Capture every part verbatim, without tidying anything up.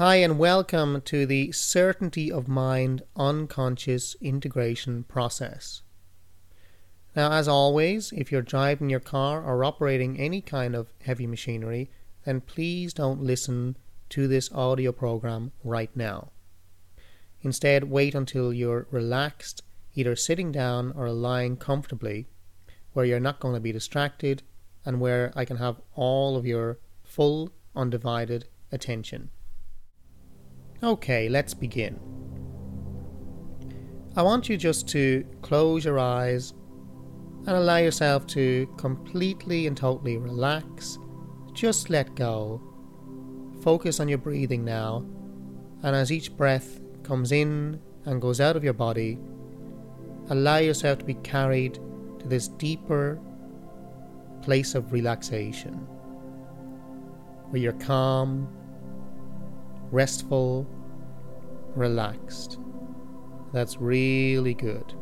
Hi and welcome to the Certainty of Mind unconscious integration process. Now, as always, if you're driving your car or operating any kind of heavy machinery, then please don't listen to this audio program right now. Instead, wait until you're relaxed, either sitting down or lying comfortably, where you're not going to be distracted and where I can have all of your full, undivided attention. Okay, let's begin. I want you just to close your eyes and allow yourself to completely and totally relax. Just let go. Focus on your breathing now, and as each breath comes in and goes out of your body, allow yourself to be carried to this deeper place of relaxation, where you're calm, restful, relaxed. That's really good.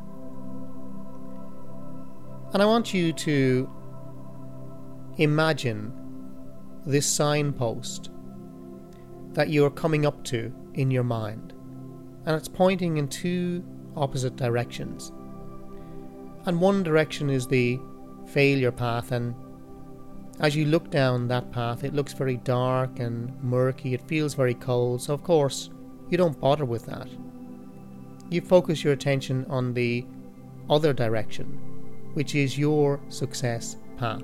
And I want you to imagine this signpost that you're coming up to in your mind, and it's pointing in two opposite directions. And one direction is the failure path, and as you look down that path, it looks very dark and murky. It feels very cold. So, of course, you don't bother with that. You focus your attention on the other direction, which is your success path.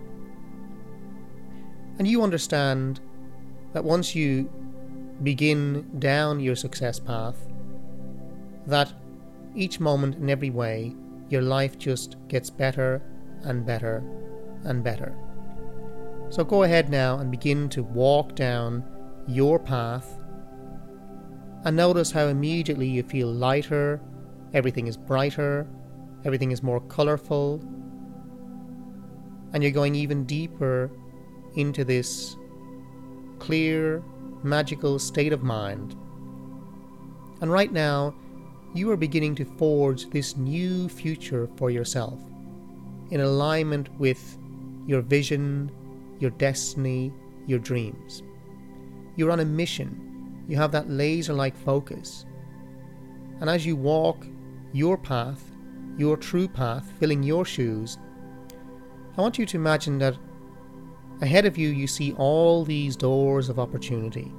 And you understand that once you begin down your success path, that each moment in every way, your life just gets better and better and better. So go ahead now and begin to walk down your path, and notice how immediately you feel lighter, everything is brighter, everything is more colourful, and you're going even deeper into this clear, magical state of mind. And right now, you are beginning to forge this new future for yourself, in alignment with your vision, your destiny, your dreams. You're on a mission. You have that laser-like focus. And as you walk your path, your true path, filling your shoes, I want you to imagine that ahead of you, you see all these doors of opportunity.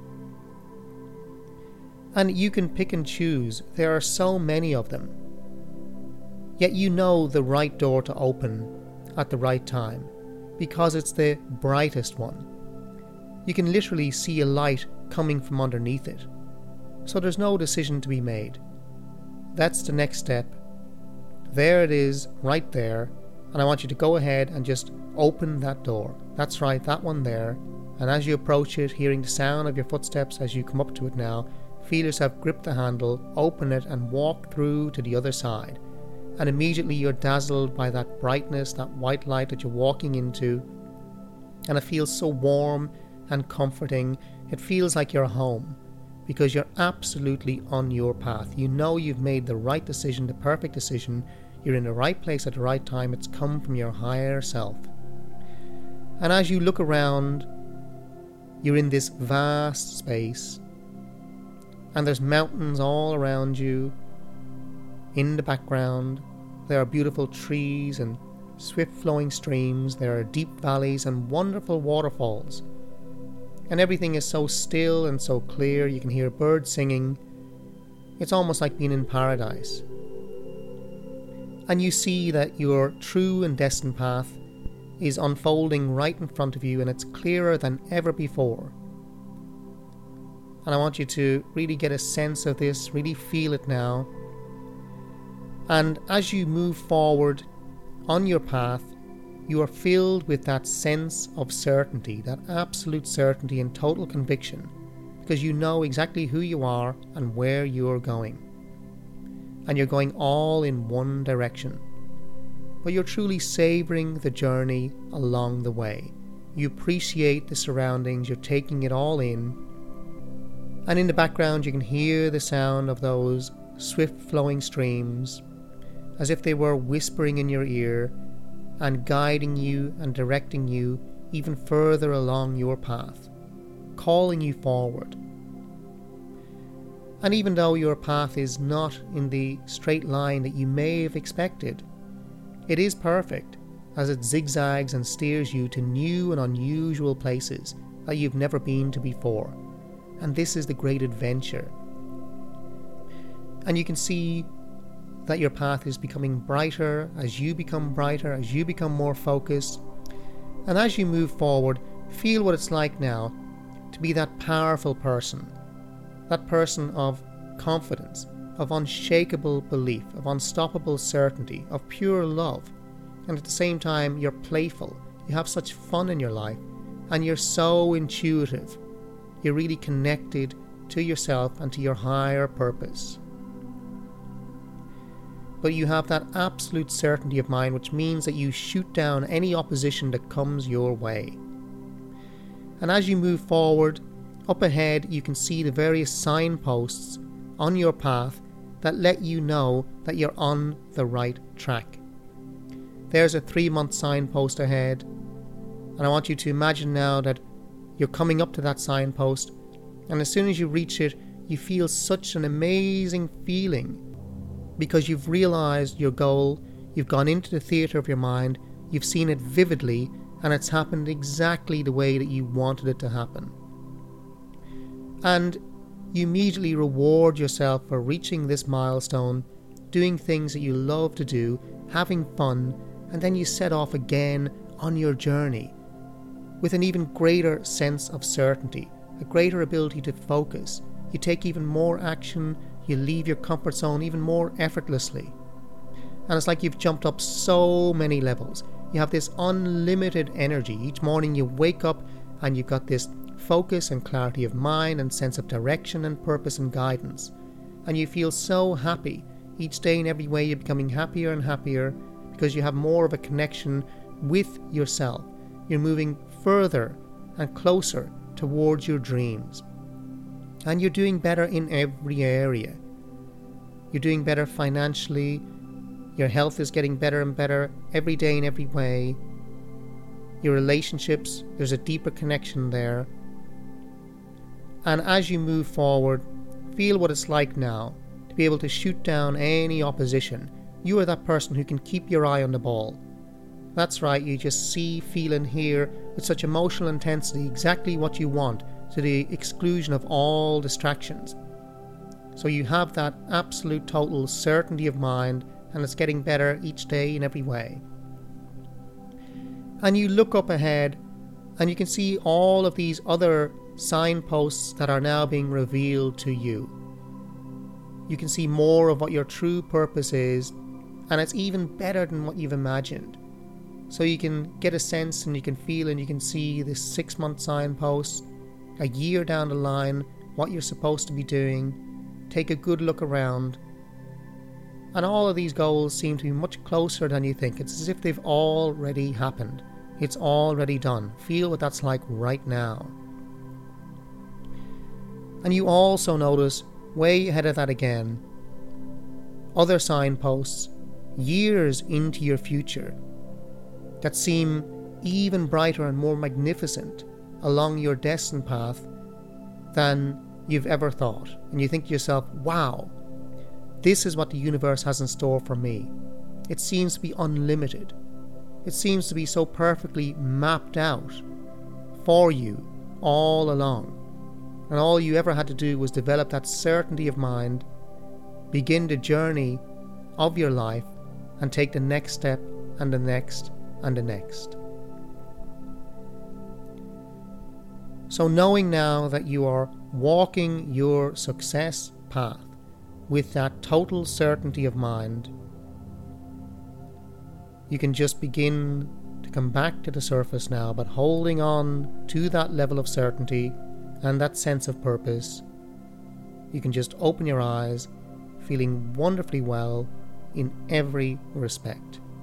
And you can pick and choose. There are so many of them. Yet you know the right door to open at the right time, because it's the brightest one. You can literally see a light coming from underneath it. So there's no decision to be made. That's the next step. There it is, right there. And I want you to go ahead and just open that door. That's right, that one there. And as you approach it, hearing the sound of your footsteps as you come up to it now, feel yourself grip the handle, open it, and walk through to the other side. And immediately you're dazzled by that brightness, that white light that you're walking into. And it feels so warm and comforting. It feels like you're home, because you're absolutely on your path. You know you've made the right decision, the perfect decision. You're in the right place at the right time. It's come from your higher self. And as you look around, you're in this vast space, and there's mountains all around you. In the background, there are beautiful trees and swift-flowing streams. There are deep valleys and wonderful waterfalls. And everything is so still and so clear. You can hear birds singing. It's almost like being in paradise. And you see that your true and destined path is unfolding right in front of you, and it's clearer than ever before. And I want you to really get a sense of this, really feel it now. And as you move forward on your path, you are filled with that sense of certainty, that absolute certainty and total conviction, because you know exactly who you are and where you're going. And you're going all in one direction. But you're truly savouring the journey along the way. You appreciate the surroundings, you're taking it all in. And in the background you can hear the sound of those swift-flowing streams, as if they were whispering in your ear and guiding you and directing you even further along your path, calling you forward, And even though your path is not in the straight line that you may have expected, it is perfect as it zigzags and steers you to new and unusual places that you've never been to before. And this is the great adventure. And you can see that your path is becoming brighter as you become brighter, as you become more focused. And as you move forward, feel what it's like now to be that powerful person, that person of confidence, of unshakable belief, of unstoppable certainty, of pure love. And at the same time, you're playful, you have such fun in your life, and you're so intuitive. You're really connected to yourself and to your higher purpose. But you have that absolute certainty of mind, which means that you shoot down any opposition that comes your way. And as you move forward, up ahead you can see the various signposts on your path that let you know that you're on the right track. There's a three-month signpost ahead, and I want you to imagine now that you're coming up to that signpost, and as soon as you reach it, you feel such an amazing feeling because you've realized your goal, you've gone into the theatre of your mind, you've seen it vividly, and it's happened exactly the way that you wanted it to happen. And you immediately reward yourself for reaching this milestone, doing things that you love to do, having fun, and then you set off again on your journey with an even greater sense of certainty, a greater ability to focus. You take even more action, you leave your comfort zone even more effortlessly. And it's like you've jumped up so many levels. You have this unlimited energy. Each morning you wake up and you've got this focus and clarity of mind and sense of direction and purpose and guidance. And you feel so happy. Each day in every way you're becoming happier and happier because you have more of a connection with yourself. You're moving further and closer towards your dreams. And you're doing better in every area. You're doing better financially. Your health is getting better and better every day in every way. Your relationships, there's a deeper connection there. And as you move forward, feel what it's like now to be able to shoot down any opposition. You are that person who can keep your eye on the ball. That's right, you just see, feel and hear with such emotional intensity exactly what you want, to the exclusion of all distractions. So you have that absolute total certainty of mind, and it's getting better each day in every way. And you look up ahead and you can see all of these other signposts that are now being revealed to you. You can see more of what your true purpose is, and it's even better than what you've imagined. So you can get a sense and you can feel and you can see this six month signpost, a year down the line, what you're supposed to be doing. Take a good look around. And all of these goals seem to be much closer than you think. It's as if they've already happened. It's already done. Feel what that's like right now. And you also notice, way ahead of that again, other signposts, years into your future, that seem even brighter and more magnificent along your destined path than you've ever thought. And you think to yourself, wow, this is what the universe has in store for me. It seems to be unlimited. It seems to be so perfectly mapped out for you all along. And all you ever had to do was develop that certainty of mind, begin the journey of your life, and take the next step and the next and the next. So knowing now that you are walking your success path with that total certainty of mind, you can just begin to come back to the surface now, but holding on to that level of certainty and that sense of purpose. You can just open your eyes, feeling wonderfully well in every respect.